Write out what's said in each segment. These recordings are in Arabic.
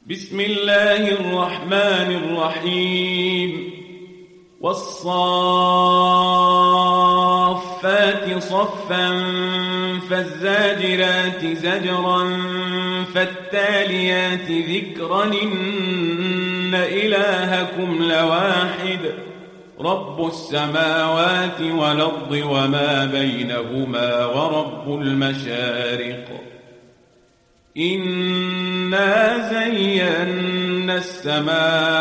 بسم الله الرحمن الرحيم والصافات صفا فالزاجرات زجرا فالتاليات ذكرا إن إلهكم لواحد رب السماوات والأرض وما بينهما ورب المشارق إنا زينا السماء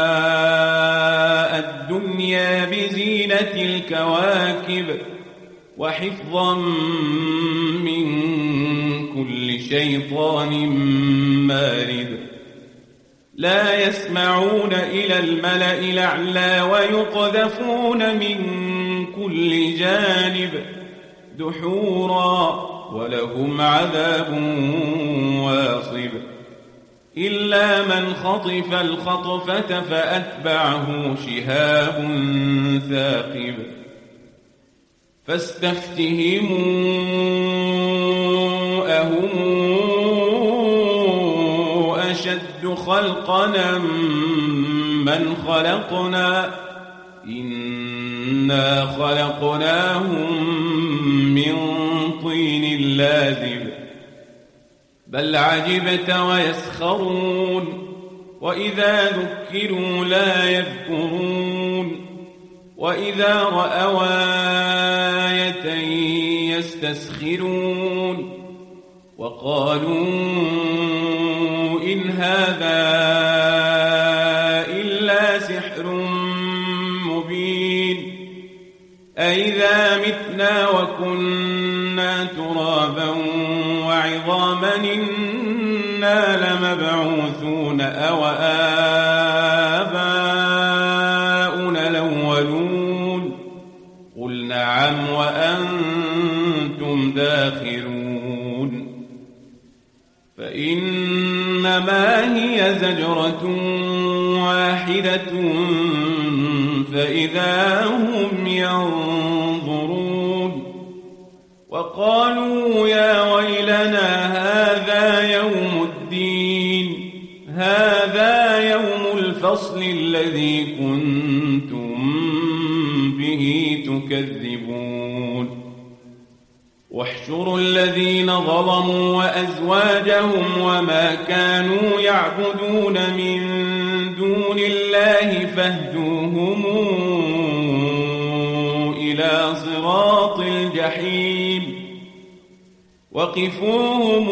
الدنيا بزينة الكواكب وحفظا من كل شيطان مارد لا يسمعون إلى الملأ الأعلى ويقذفون من كل جانب دحورا ولهم عذاب واصب إلا من خطف الخطفة فأتبعه شهاب ثاقب فاستفتهموا أهم أشد خلقنا من خلقنا إنا خلقناهم من طين لازب بل عجبت ويسخرون وإذا ذكروا لا يذكرون وإذا رأوا آية يستسخرون وقالوا إن هذا إلا سحر مبين أئذا متنا وكنا ترابا وعظاما إنا لمبعوثون أو آباؤنا الأولون قل نعم وأنتم داخرون فإنما هي زجرة واحدة فإذا هم ينظرون وقالوا يا ويلنا هذا يوم الدين هذا يوم الفصل الذي كنتم به تكذبون واحشروا الذين ظلموا وأزواجهم وما كانوا يعبدون من دون الله فاهدوهم إلى صراط الجحيم وقفوهم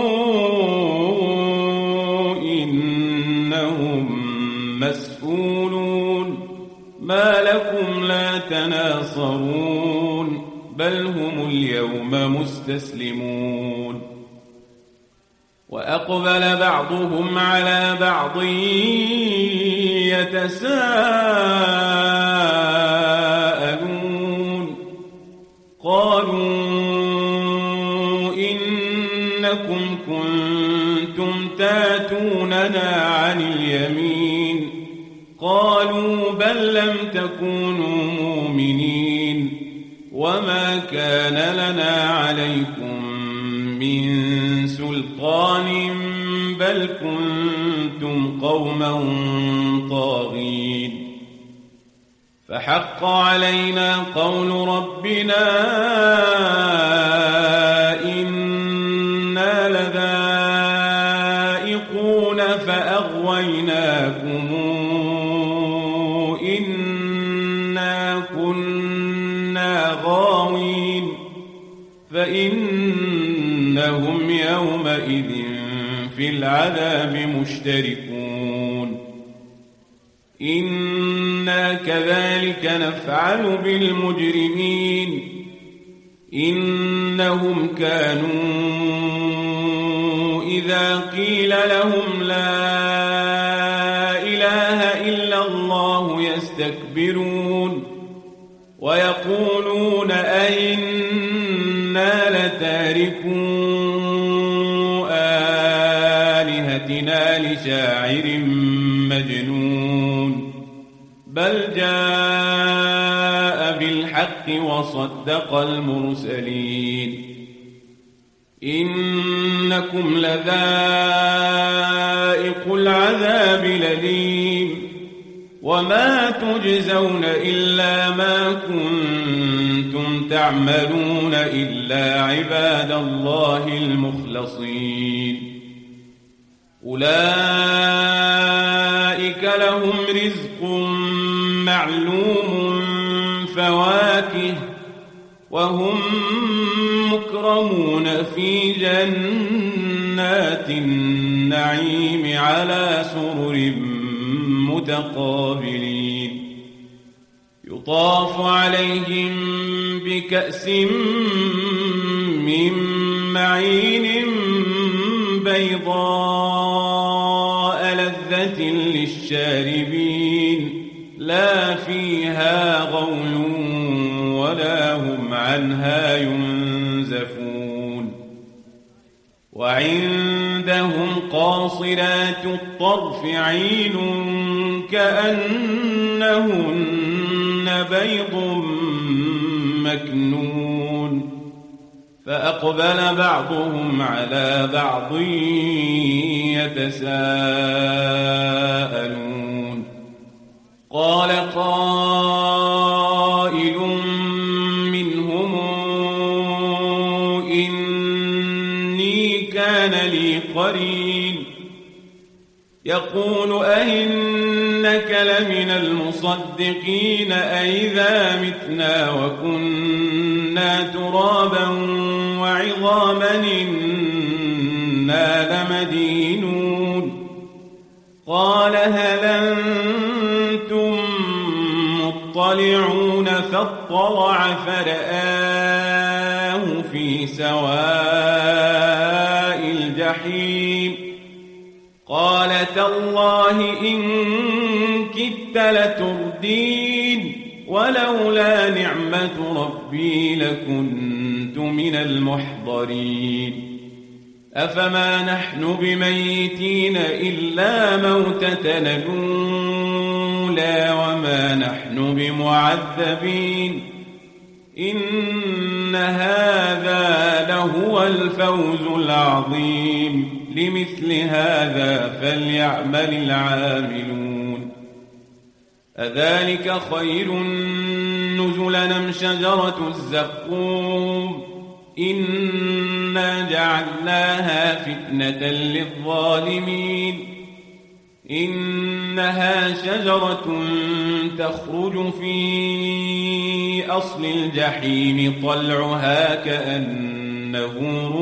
إنهم مسؤولون ما لكم لا تناصرون بل هم اليوم مستسلمون وأقبل بعضهم على بعض يتساءلون قالوا إنكم كنتم تاتوننا عن اليمين قالوا بل لم تكونوا مؤمنين وما كان لنا عليكم من سلطان بل كنتم قوما طاغين فحق علينا قول ربنا إنا لذائقون فأغويناكم إنا كنا غاوين فإنهم يومئذ في العذاب مشتركون إنا كذلك نفعل بالمجرمين إنهم كانوا إذا قيل لهم لا إله إلا الله يستكبرون ويقولون أئنا لتاركو آلهتنا لشاعر مجنون بل جاء بالحق وصدق المرسلين إنكم لذائق العذاب الأليم وما تجزون إلا ما كنتم تعملون إلا عباد الله المخلصين أولئك لهم رزق معلوم فواكه وهم مكرمون في جنات النعيم على سرر متقابلين يطاف عليهم بكأس من معين بيضاء لذة للشاربين لا فيها غول ولا هم عنها ينزفون وعندهم قاصرات الطرف عين كأنهن بيض مكنون فأقبل بعضهم على بعض يتساءلون قال قائل منهم إني كان لي قرين يقول أئنك لمن المصدقين أئذا متنا وكنا ترابا وعظاما إنا لمدينون قال هل أنتم مطلعون فاطلع فرآه في سواء الجحيم قال تالله إن كدت لتردين ولولا نعمة ربي لكنت من المحضرين أفما نحن بميتين إلا موتتنا الأولى وما نحن بمعذبين إن هذا لهو الفوز العظيم لمثل هذا فليعمل العاملون أذلك خير نزلا أم شجرة الزقوم إنا جعلناها فتنة للظالمين إنها شجرة تخرج في أصل الجحيم طلعها كأنه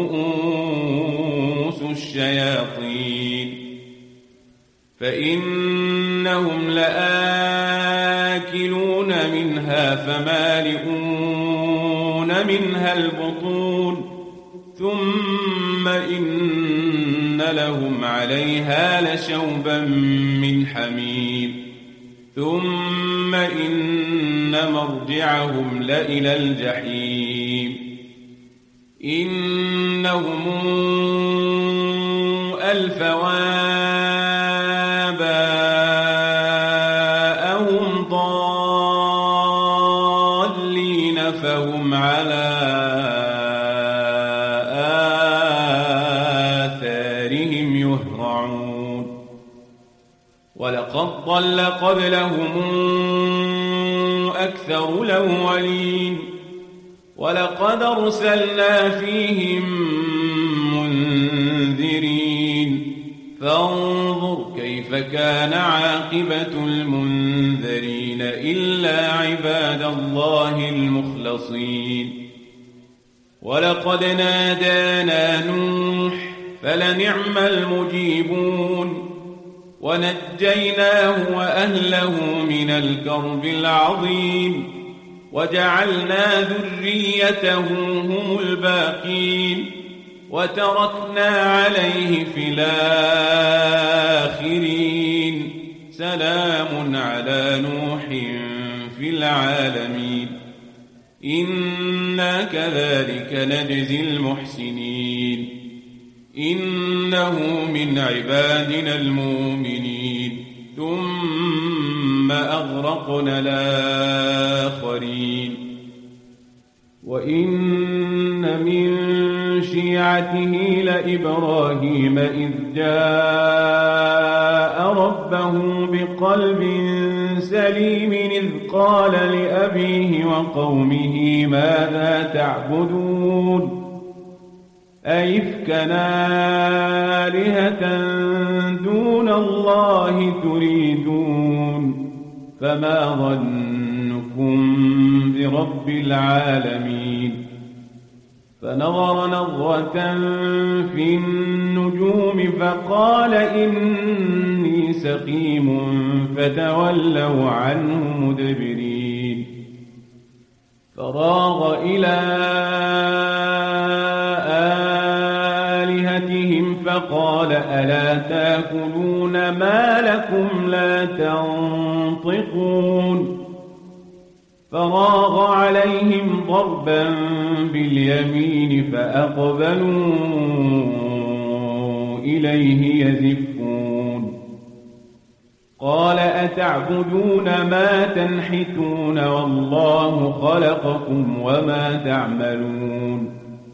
رؤوس الشياطين فإنهم لآكلون منها فمالئون منها البطون ثم إن لهم عليها لشوبا من حميم ثم إن مرجعهم لإلى الجحيم إنهم ألفوا آباءهم ضالين فهم على آثارهم يهرعون ولقد ضل قبلهم أكثر الأولين ولقد أرسلنا فيهم منذرين فانظر كيف كان عاقبة المنذرين إلا عباد الله المخلصين ولقد نادانا نوح فلنعم المجيبون ونجيناه وأهله من الكرب العظيم وجعلنا ذريته هم الباقين وتركنا عليه في الآخرين سلام على نوح في العالمين إنا كذلك نجزي المحسنين إنه من عبادنا المؤمنين ثم أغرقنا الآخرين وإن من شيعته لإبراهيم إذ جاء ربه بقلب سليم إذ قال لأبيه وقومه ماذا تعبدون أئفكا آلهة دون الله تريدون فما ظنكم برب العالمين فنظر نظرة في النجوم فقال إني سقيم فتولوا عنه مدبرين فراغ إلى آلهتهم فقال ألا تأكلون ما لكم لا تنطقون فراغ عليهم ضربا باليمين فأقبلوا إليه يزفون قال أتعبدون ما تنحتون والله خلقكم وما تعملون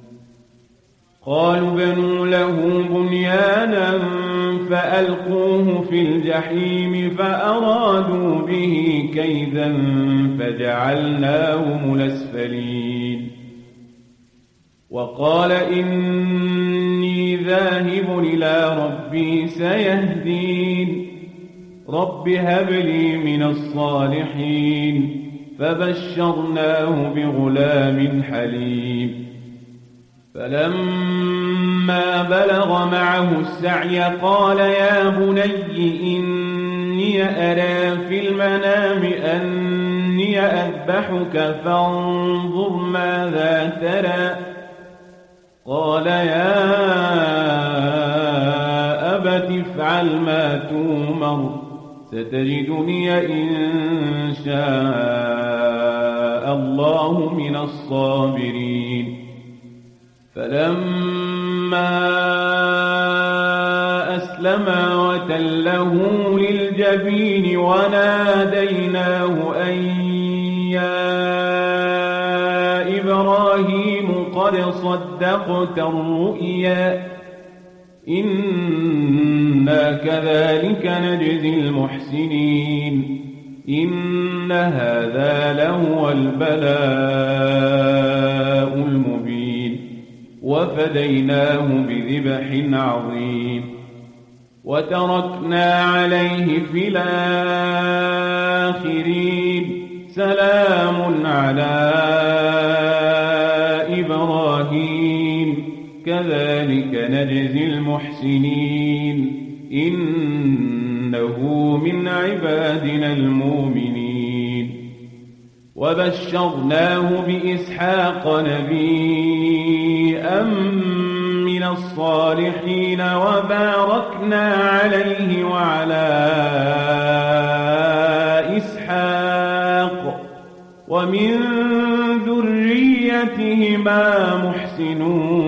قالوا بنوا له بنيانا فألقوه في الجحيم فأرادوا به كيدا فجعلناهم الأسفلين وقال إني ذاهب إلى ربي سيهدين رب هب لي من الصالحين فبشرناه بغلام حليم فلما بلغ معه السعي قال يا بني إني أرى في المنام أني أذبحك فانظر ماذا ترى قال يا أبت افعل ما تؤمر ستجدني إن شاء الله من الصابرين فلما أسلما وتله للجبين وناديناه أن يا إبراهيم قد صدقت الرؤيا إنا كذلك نجزي المحسنين إن هذا لهو البلاء المبين وفديناه بذبح عظيم وتركنا عليه في الآخرين سلام على إبراهيم كذلك نجزي المحسنين إنه من عبادنا المؤمنين وبشرناه بإسحاق نبيا من الصالحين وباركنا عليه وعلى إسحاق ومن ذريتهما محسن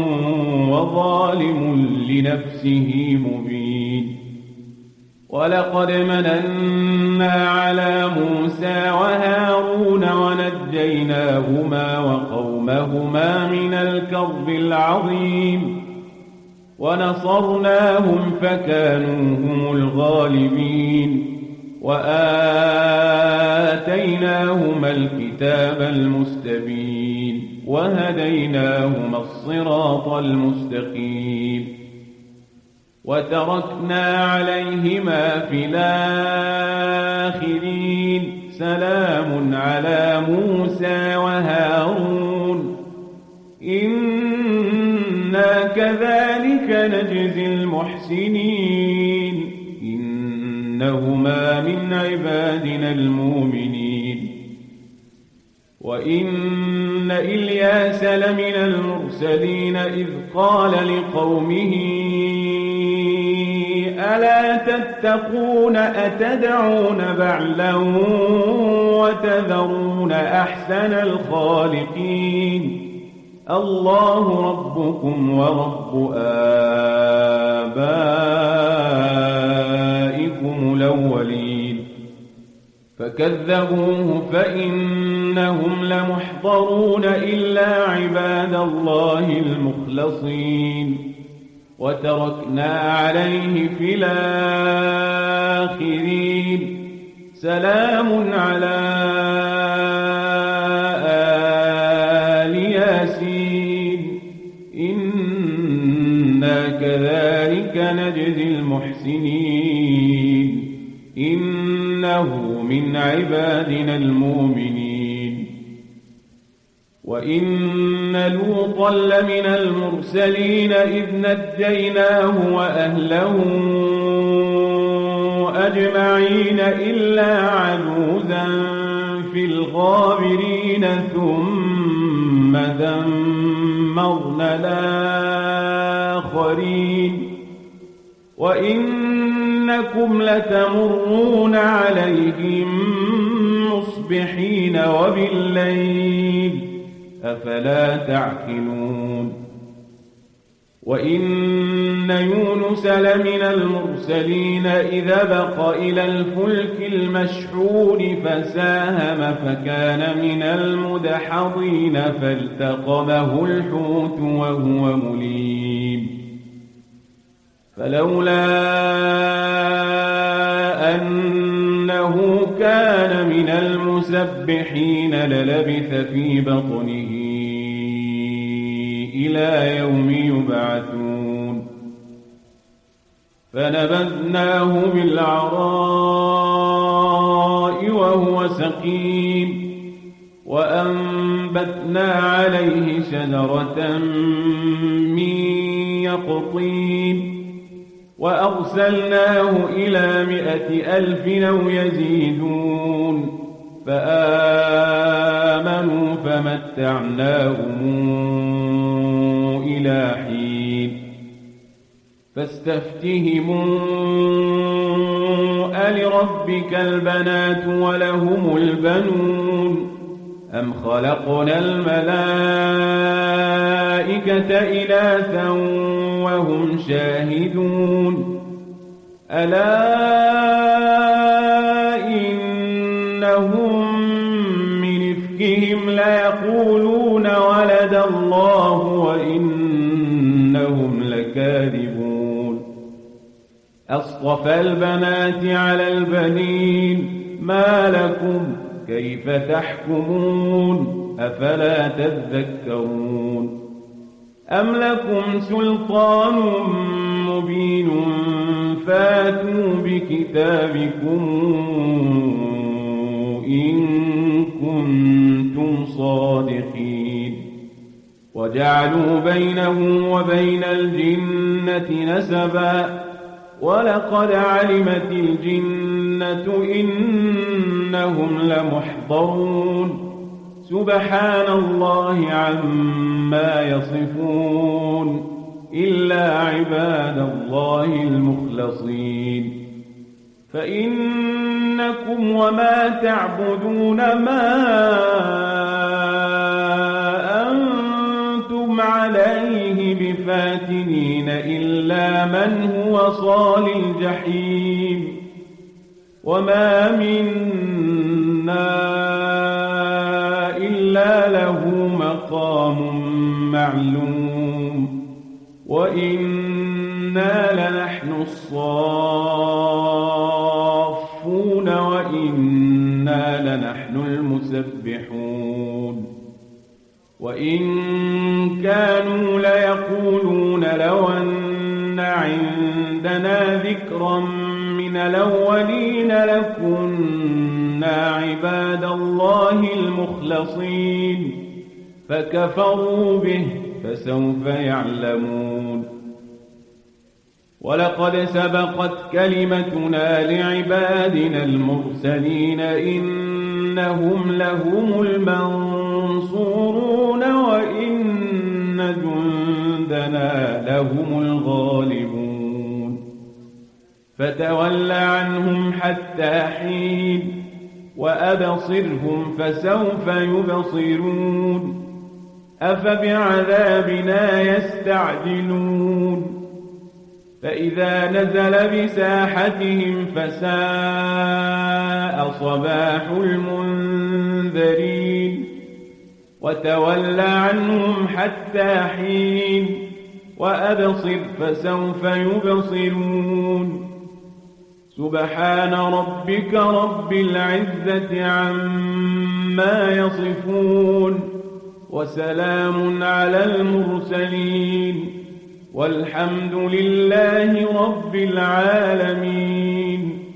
وظالم لنفسه مبين ولقد مننا على موسى وهارون ونجيناهما وقومهما من الكرب العظيم ونصرناهم فكانوا هم الغالبين وآتيناهما الكتاب المستبين وهديناهما الصراط المستقيم وتركنا عليهما في الآخرين سلام على موسى وهارون إنا كذلك نجزي المحسنين إنهما من عبادنا المؤمنين وإن إلياس لمن المرسلين إذ قال لقومه ألا تتقون أتدعون بعلا وتذرون أحسن الخالقين الله ربكم ورب آبائكم الأولين فكذبوه فإنهم لمحضرون إلا عباد الله المخلصين وتركنا عليه في الآخرين سلام على آل ياسين إنا كذلك نجزي المحسنين إنه من عبادنا المؤمنين وإن لوطا لمن المرسلين إذ نجيناه وأهله أجمعين إلا عجوزا في الغابرين ثم دمرنا الآخرين وإنكم لتمرون عليهم مصبحين وبالليل أفلا تعقلون وإن يونس لمن المرسلين إذا بق إلى الفلك المشحون فساهم فكان من المدحضين فالتقمه الحوت وهو مليم فلولا أنه كان من المسبحين للبث في بطنه إلى يوم يبعثون فنبذناه بالعراء وهو سقيم وأنبتنا عليه شجرة من يقطين وأرسلناه إلى 100,000 أو يزيدون فآمنوا فمتعناهم إلى حين فاستفتهموا ألربك البنات ولهم البنون أم خلقنا الملائكة إناثا وهم شاهدون ألا إنهم من إفكهم ليقولون ولد الله وإنهم لكاذبون أصطفى البنات على البنين ما لكم كيف تحكمون أفلا تذكرون أم لكم سلطان مبين فاتوا بكتابكم إن كنتم صادقين وجعلوا بينه وبين الجنة نسبا ولقد علمت الجنة إنهم لمحضرون سبحان الله عما يصفون إلا عباد الله المخلصين فإنكم وما تعبدون ما أنتم عليه بفاتنين إلا من هو صال الجحيم وما منا إلا له مقام معلوم وإنا لنحن الصافون وإنا لنحن المسبحون وإن كانوا ليقولون لو أن عندنا ذكرا من الأولين لكنا عباد الله المخلصين فكفروا به فسوف يعلمون ولقد سبقت كلمتنا لعبادنا المرسلين إنهم لهم المنصورون وإن جندنا لهم الغالبون فتول عنهم حتى حين وأبصرهم فسوف يبصرون أفبعذابنا يستعجلون فإذا نزل بساحتهم فساء صباح المنذرين وتول عنهم حتى حين وأبصر فسوف يبصرون سبحان ربك رب العزة عما يصفون وسلام على المرسلين والحمد لله رب العالمين.